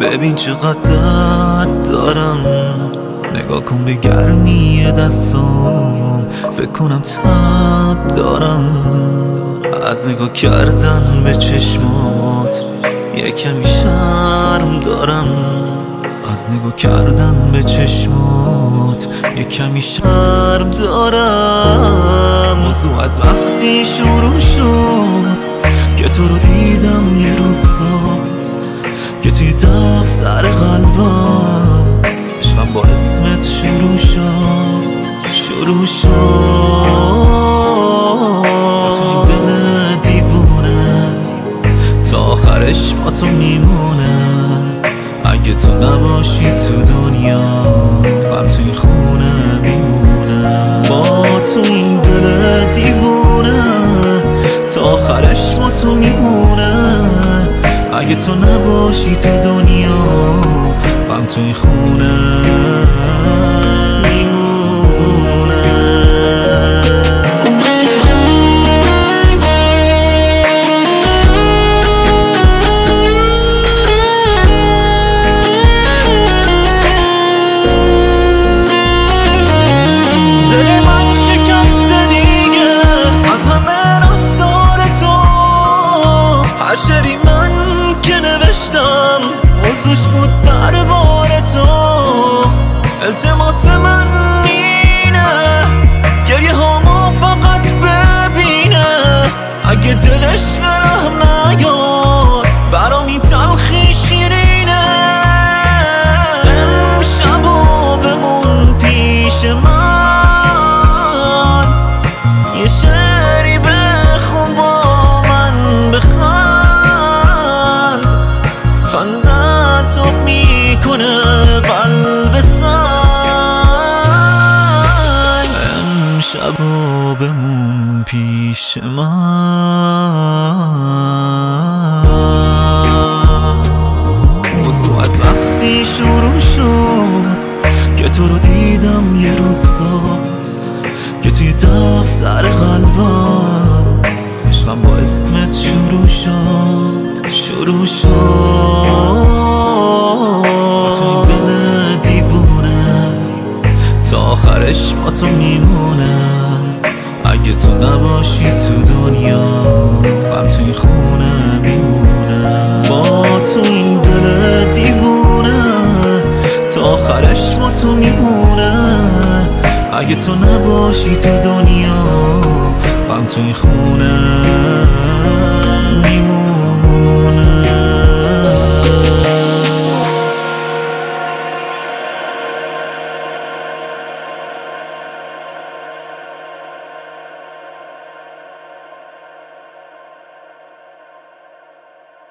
ببین چقدر درد دارم، نگاه کن به گرمی دستم، فکر کنم تب دارم از نگاه کردن به چشمات، یه کمی شرم دارم از نگاه کردن به چشمات، یه کمی شرم دارم. موضوع از وقتی شروع شد که تو رو دیدم یه روزا، که توی دفتر قلبم عشقم با اسمت شروع شد. با تو این دل دیوونه تا آخرش با تو میمونه. اگه تو نباشی تو دنیا غم تو این خونه میمونه. با تو این دل دیوونه تا آخرش با تو میمونه. اگه تو نباشی تو دنیا غم تو این خونه میمونه. دل من شکسته دیگه از همه رفتار تو، هر شعری من که نوشتم موضوعش بود دربار تو. التماس من اینه گریه هامو فقط ببینه، اگه دلش به رحم نیاد برام این تلخی شیرینه. امشبا بمون پیش من، یه شعری بخون با من بخند، خندت توب میکنه قلب سنگ. امشبا بمون پیش من. موضوع از وقتی شروع شد که تو رو دیدم یه روزا، که توی دفتر قلبم عشقم با اسمت شروع شد. با تو این دل دیوونه تا آخرش با تو میمونه. اگه تو نباشی تو دنیا غم تو این خونه میمونه. با تو این دل دیوونه تا آخرش با تو میمونه. اگه تو نباشی تو دنیا غم تو این خونه میمونه.